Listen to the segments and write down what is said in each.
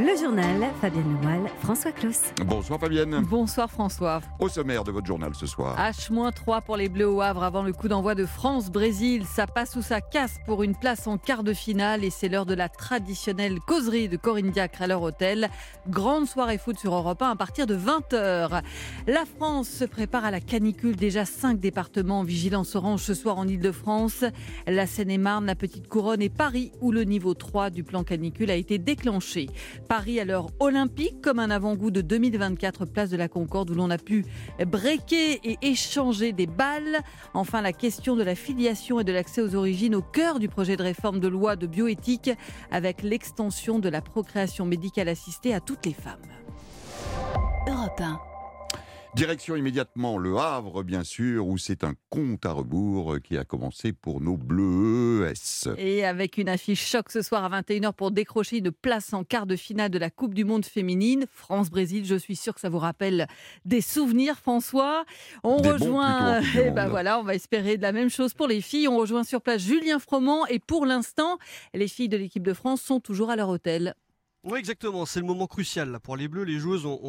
Le journal, Fabienne Lemoyle, François Claus. Bonsoir Fabienne. Bonsoir François. Au sommaire de votre journal ce soir. H-3 pour les Bleus au Havre avant le coup d'envoi de France-Brésil. Ça passe ou ça casse pour une place en quart de finale et c'est l'heure de la traditionnelle causerie de Corinne Diacre à leur hôtel. Grande soirée foot sur Europe 1 à partir de 20h. La France se prépare à la canicule. Déjà 5 départements en vigilance orange ce soir en Ile-de-France. La Seine-et-Marne, la Petite Couronne et Paris où le niveau 3 du plan canicule a été déclenché. Paris à l'heure olympique, comme un avant-goût de 2024, place de la Concorde, où l'on a pu breaker et échanger des balles. Enfin, la question de la filiation et de l'accès aux origines au cœur du projet de réforme de loi de bioéthique, avec l'extension de la procréation médicale assistée à toutes les femmes. Europe 1. Direction immédiatement Le Havre, bien sûr, où c'est un compte à rebours qui a commencé pour nos Bleus ES. Et avec une affiche choc ce soir à 21h pour décrocher une place en quart de finale de la Coupe du Monde féminine. France-Brésil, je suis sûre que ça vous rappelle des souvenirs, François. On rejoint, on va espérer de la même chose pour les filles. On rejoint sur place Julien Froment et pour l'instant, les filles de l'équipe de France sont toujours à leur hôtel. Oui, exactement, c'est le moment crucial là. Pour les Bleus. Les joueuses vont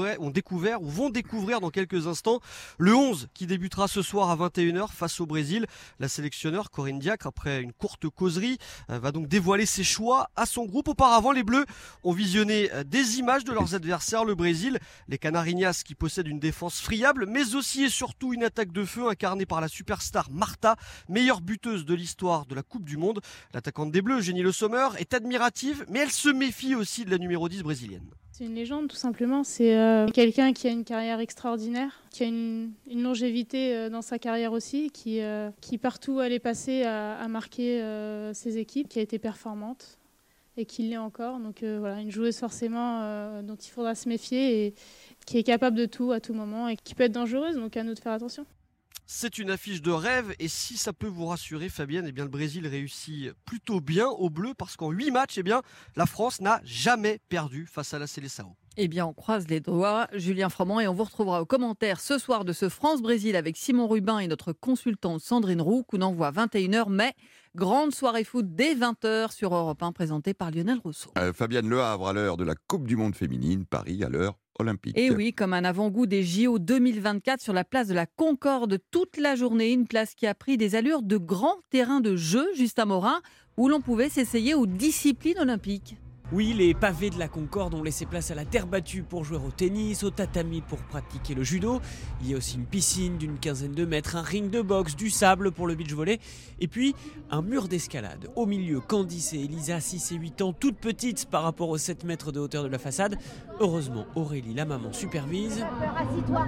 découvrir dans quelques instants le 11 qui débutera ce soir à 21h face au Brésil. La sélectionneur Corinne Diacre, après une courte causerie, va donc dévoiler ses choix à son groupe. Auparavant, les Bleus ont visionné des images de leurs adversaires, le Brésil, les Canariñas qui possèdent une défense friable, mais aussi et surtout une attaque de feu incarnée par la superstar Marta, meilleure buteuse de l'histoire de la Coupe du Monde. L'attaquante des Bleus, Jenny Le Sommer, est admirative, mais elle se méfie aussi de la numéro 10 brésilienne. C'est une légende tout simplement, c'est quelqu'un qui a une carrière extraordinaire, qui a une longévité dans sa carrière aussi, qui partout où elle est passée a marqué ses équipes, qui a été performante et qui l'est encore. Donc une joueuse forcément dont il faudra se méfier et qui est capable de tout à tout moment et qui peut être dangereuse, donc à nous de faire attention. C'est une affiche de rêve et si ça peut vous rassurer Fabienne, le Brésil réussit plutôt bien au bleu parce qu'en 8 matchs, la France n'a jamais perdu face à la Seleção. On croise les doigts, Julien Froment, et on vous retrouvera aux commentaires ce soir de ce France-Brésil avec Simon Rubin et notre consultante Sandrine Roux, coup d'envoi 21h, mais grande soirée foot dès 20h sur Europe 1, présentée par Lionel Rousseau. Fabienne, Le Havre à l'heure de la Coupe du Monde féminine, Paris à l'heure olympique. Et oui, comme un avant-goût des JO 2024 sur la place de la Concorde toute la journée, une place qui a pris des allures de grand terrain de jeu juste à Morin, où l'on pouvait s'essayer aux disciplines olympiques. Oui, les pavés de la Concorde ont laissé place à la terre battue pour jouer au tennis, au tatami pour pratiquer le judo. Il y a aussi une piscine d'une quinzaine de mètres, un ring de boxe, du sable pour le beach volley et puis un mur d'escalade. Au milieu, Candice et Elisa, 6 et 8 ans, toutes petites par rapport aux 7 mètres de hauteur de la façade. Heureusement, Aurélie, la maman, supervise. Assis-toi.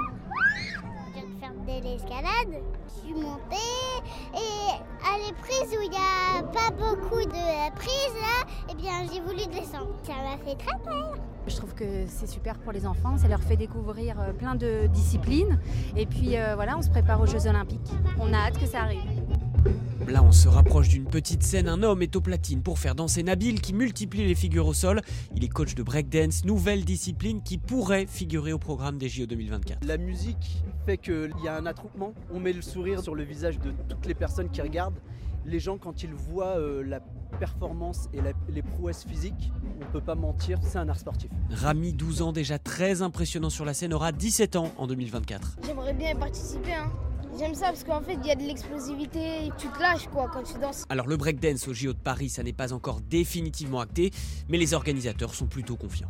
Je viens de faire de l'escalade. Je suis montée et à les prises où il n'y a pas beaucoup de prises là, j'ai voulu descendre. Ça m'a fait très peur. Je trouve que c'est super pour les enfants, ça leur fait découvrir plein de disciplines et puis on se prépare aux Jeux Olympiques. On a hâte que ça arrive. Là, on se rapproche d'une petite scène. Un homme est aux platines pour faire danser Nabil qui multiplie les figures au sol. Il est coach de breakdance, nouvelle discipline qui pourrait figurer au programme des JO 2024. La musique fait qu'il y a un attroupement. On met le sourire sur le visage de toutes les personnes qui regardent. Les gens, quand ils voient la performance et les prouesses physiques, on ne peut pas mentir, c'est un art sportif. Rami, 12 ans, déjà très impressionnant sur la scène, aura 17 ans en 2024. J'aimerais bien y participer. J'aime ça parce qu'en fait, il y a de l'explosivité, tu te lâches quand tu danses. Alors le breakdance au JO de Paris, ça n'est pas encore définitivement acté, mais les organisateurs sont plutôt confiants.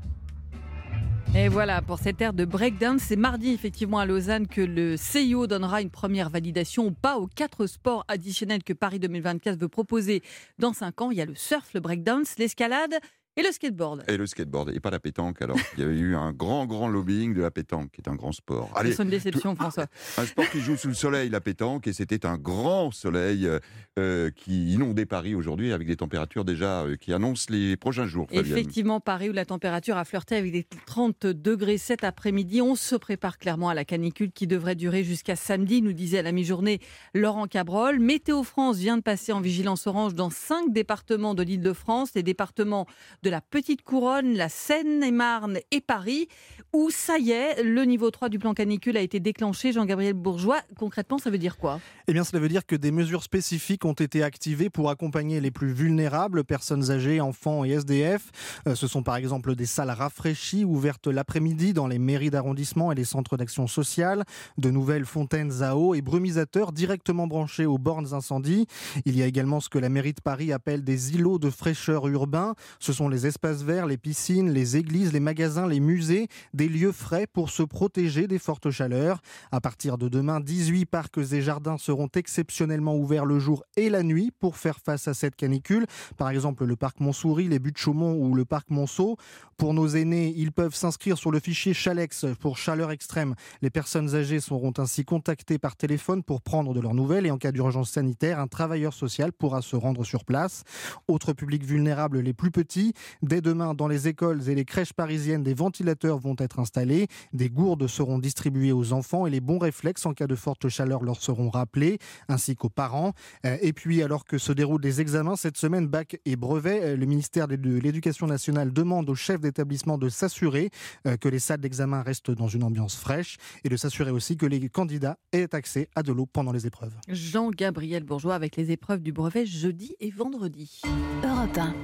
Et voilà, pour cette ère de breakdance, c'est mardi effectivement à Lausanne que le CIO donnera une première validation ou pas aux 4 sports additionnels que Paris 2024 veut proposer dans 5 ans. Il y a le surf, le breakdance, l'escalade et le skateboard. Et pas la pétanque alors. Il y avait eu un grand lobbying de la pétanque, qui est un grand sport. C'est une déception, François. Un sport qui joue sous le soleil, la pétanque, et c'était un grand soleil qui inondait Paris aujourd'hui avec des températures déjà qui annoncent les prochains jours. Fabienne. Effectivement, Paris où la température a flirté avec des 30 degrés cet après-midi. On se prépare clairement à la canicule qui devrait durer jusqu'à samedi, nous disait à la mi-journée Laurent Cabrol. Météo France vient de passer en vigilance orange dans 5 départements de l'Île-de-France, les départements de la Petite Couronne, la Seine-et-Marne et Paris, où ça y est, le niveau 3 du plan canicule a été déclenché. Jean-Gabriel Bourgeois, concrètement, ça veut dire quoi ? Eh bien, cela veut dire que des mesures spécifiques ont été activées pour accompagner les plus vulnérables, personnes âgées, enfants et SDF. Ce sont par exemple des salles rafraîchies ouvertes l'après-midi dans les mairies d'arrondissement et les centres d'action sociale, de nouvelles fontaines à eau et brumisateurs directement branchés aux bornes incendie. Il y a également ce que la mairie de Paris appelle des îlots de fraîcheur urbains. Ce sont les espaces verts, les piscines, les églises, les magasins, les musées, des lieux frais pour se protéger des fortes chaleurs. À partir de demain, 18 parcs et jardins seront exceptionnellement ouverts le jour et la nuit pour faire face à cette canicule. Par exemple, le parc Montsouris, les Buttes-Chaumont ou le parc Monceau. Pour nos aînés, ils peuvent s'inscrire sur le fichier Chalex pour chaleur extrême. Les personnes âgées seront ainsi contactées par téléphone pour prendre de leurs nouvelles et en cas d'urgence sanitaire, un travailleur social pourra se rendre sur place. Autres publics vulnérables, les plus petits. Dès demain, dans les écoles et les crèches parisiennes, des ventilateurs vont être installés. Des gourdes seront distribuées aux enfants et les bons réflexes en cas de forte chaleur leur seront rappelés, ainsi qu'aux parents. Et puis, alors que se déroulent les examens cette semaine, bac et brevet, le ministère de l'Éducation nationale demande aux chefs d'établissement de s'assurer que les salles d'examen restent dans une ambiance fraîche et de s'assurer aussi que les candidats aient accès à de l'eau pendant les épreuves. Jean-Gabriel Bourgeois avec les épreuves du brevet jeudi et vendredi. Europe 1.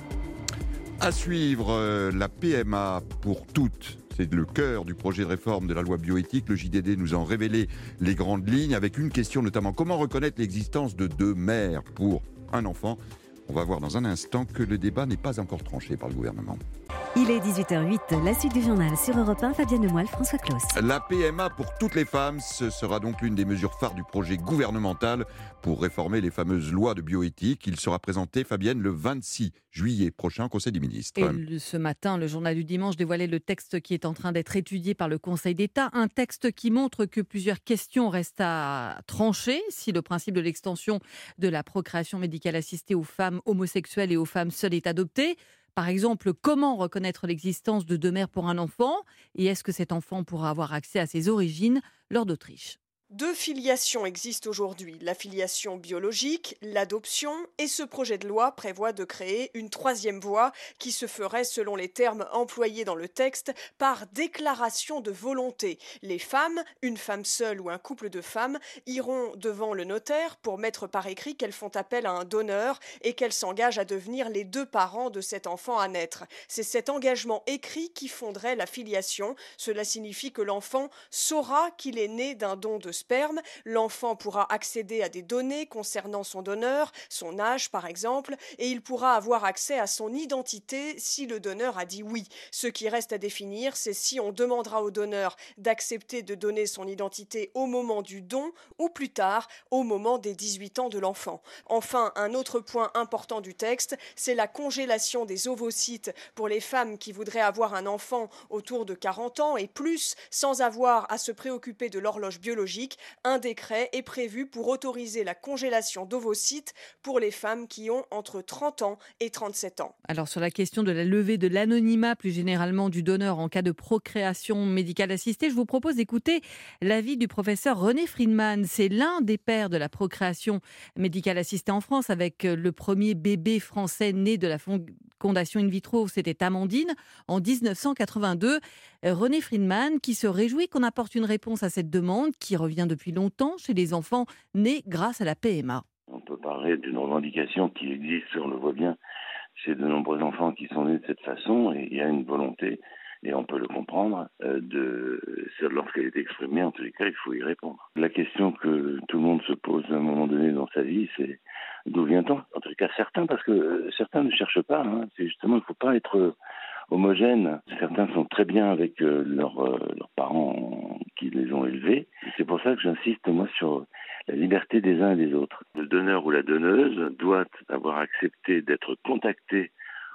À suivre, la PMA pour toutes. C'est le cœur du projet de réforme de la loi bioéthique. Le JDD nous en révélait les grandes lignes avec une question notamment. Comment reconnaître l'existence de deux mères pour un enfant ? On va voir dans un instant que le débat n'est pas encore tranché par le gouvernement. Il est 18h08, la suite du journal sur Europe 1, Fabienne Lemoyle, François Claus. La PMA pour toutes les femmes, ce sera donc l'une des mesures phares du projet gouvernemental pour réformer les fameuses lois de bioéthique. Il sera présenté, Fabienne, le 26 juillet prochain au Conseil des ministres. Et ce matin, le journal du dimanche dévoilait le texte qui est en train d'être étudié par le Conseil d'État. Un texte qui montre que plusieurs questions restent à trancher si le principe de l'extension de la procréation médicale assistée aux femmes homosexuelles et aux femmes seules est adopté. Par exemple, comment reconnaître l'existence de deux mères pour un enfant ? Et est-ce que cet enfant pourra avoir accès à ses origines lors d'Autriche ? Deux filiations existent aujourd'hui, la filiation biologique, l'adoption, et ce projet de loi prévoit de créer une troisième voie qui se ferait, selon les termes employés dans le texte, par déclaration de volonté. Les femmes, une femme seule ou un couple de femmes, iront devant le notaire pour mettre par écrit qu'elles font appel à un donneur et qu'elles s'engagent à devenir les deux parents de cet enfant à naître. C'est cet engagement écrit qui fonderait la filiation. Cela signifie que l'enfant saura qu'il est né d'un don de sperme, l'enfant pourra accéder à des données concernant son donneur, son âge par exemple, et il pourra avoir accès à son identité si le donneur a dit oui. Ce qui reste à définir, c'est si on demandera au donneur d'accepter de donner son identité au moment du don ou plus tard, au moment des 18 ans de l'enfant. Enfin, un autre point important du texte, c'est la congélation des ovocytes pour les femmes qui voudraient avoir un enfant autour de 40 ans et plus, sans avoir à se préoccuper de l'horloge biologique. Un décret est prévu pour autoriser la congélation d'ovocytes pour les femmes qui ont entre 30 ans et 37 ans. Alors sur la question de la levée de l'anonymat plus généralement du donneur en cas de procréation médicale assistée, je vous propose d'écouter l'avis du professeur René Friedman. C'est l'un des pères de la procréation médicale assistée en France avec le premier bébé français né de la fondation in vitro, c'était Amandine en 1982. René Friedman qui se réjouit qu'on apporte une réponse à cette demande qui revient depuis longtemps chez les enfants nés grâce à la PMA. On peut parler d'une revendication qui existe, on le voit bien, chez de nombreux enfants qui sont nés de cette façon, et il y a une volonté, et on peut le comprendre, lorsqu'elle est exprimée, en tous les cas, il faut y répondre. La question que tout le monde se pose à un moment donné dans sa vie, c'est d'où vient-on ? En tous les cas, certains, parce que certains ne cherchent pas, c'est justement, il ne faut pas être homogènes. Certains sont très bien avec leurs parents qui les ont élevés. C'est pour ça que j'insiste, moi, sur la liberté des uns et des autres. Le donneur ou la donneuse doit avoir accepté d'être contacté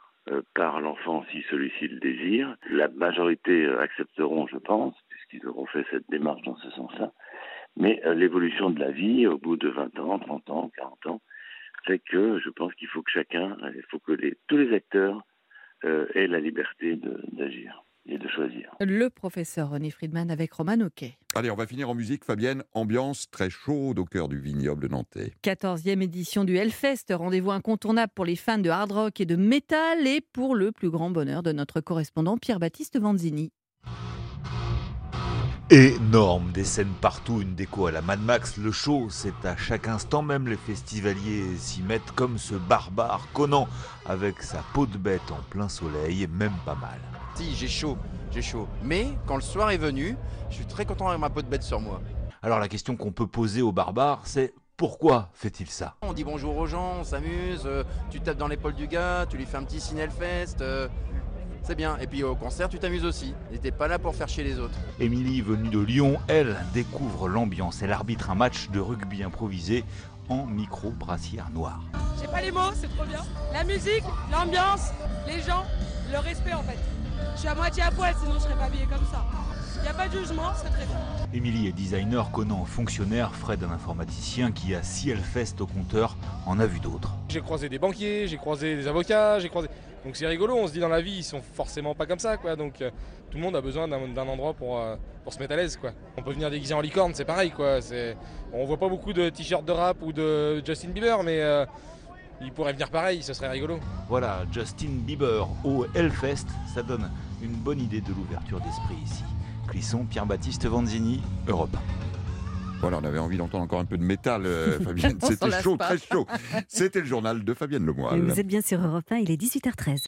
par l'enfant si celui-ci le désire. La majorité accepteront, je pense, puisqu'ils auront fait cette démarche dans ce sens-là. Mais l'évolution de la vie, au bout de 20 ans, 30 ans, 40 ans, fait que je pense qu'il faut que tous les acteurs aient la liberté d'agir. et de choisir. Le professeur René Friedman avec Roman Oquet. Allez, on va finir en musique, Fabienne. Ambiance très chaude au cœur du vignoble nantais. 14e édition du Hellfest, rendez-vous incontournable pour les fans de hard rock et de métal et pour le plus grand bonheur de notre correspondant Pierre-Baptiste Vanzini. Énorme, des scènes partout, une déco à la Mad Max. Le show, c'est à chaque instant, même les festivaliers s'y mettent comme ce barbare Conan avec sa peau de bête en plein soleil, même pas mal. Si, j'ai chaud. Mais quand le soir est venu, je suis très content avec ma peau de bête sur moi. Alors la question qu'on peut poser au barbare, c'est pourquoi fait-il ça ? On dit bonjour aux gens, on s'amuse, tu tapes dans l'épaule du gars, tu lui fais un petit signal fest. C'est bien. Et puis au concert, tu t'amuses aussi. T'es pas là pour faire chier les autres. Émilie, venue de Lyon, elle découvre l'ambiance. Elle arbitre un match de rugby improvisé en micro-brassière noire. J'ai pas les mots, c'est trop bien. La musique, l'ambiance, les gens, le respect en fait. Je suis à moitié à poil, sinon je serais pas habillée comme ça. Il n'y a pas de jugement, c'est très bien. Émilie est designer, Conan fonctionnaire, Fred un informaticien qui a 6 Hellfest au compteur, en a vu d'autres. J'ai croisé des banquiers, j'ai croisé des avocats, donc c'est rigolo, on se dit dans la vie ils sont forcément pas comme ça quoi, donc tout le monde a besoin d'un endroit pour se mettre à l'aise quoi. On peut venir déguisé en licorne, c'est pareil quoi, on voit pas beaucoup de t-shirts de rap ou de Justin Bieber mais il pourrait venir pareil, ce serait rigolo. Voilà, Justin Bieber au Hellfest, ça donne une bonne idée de l'ouverture d'esprit ici. Clisson, Pierre-Baptiste Vanzini, Europe 1. Voilà, on avait envie d'entendre encore un peu de métal, Fabienne. C'était chaud, très chaud. C'était le journal de Fabienne Lemoyle. Vous êtes bien sur Europe 1, il est 18h13.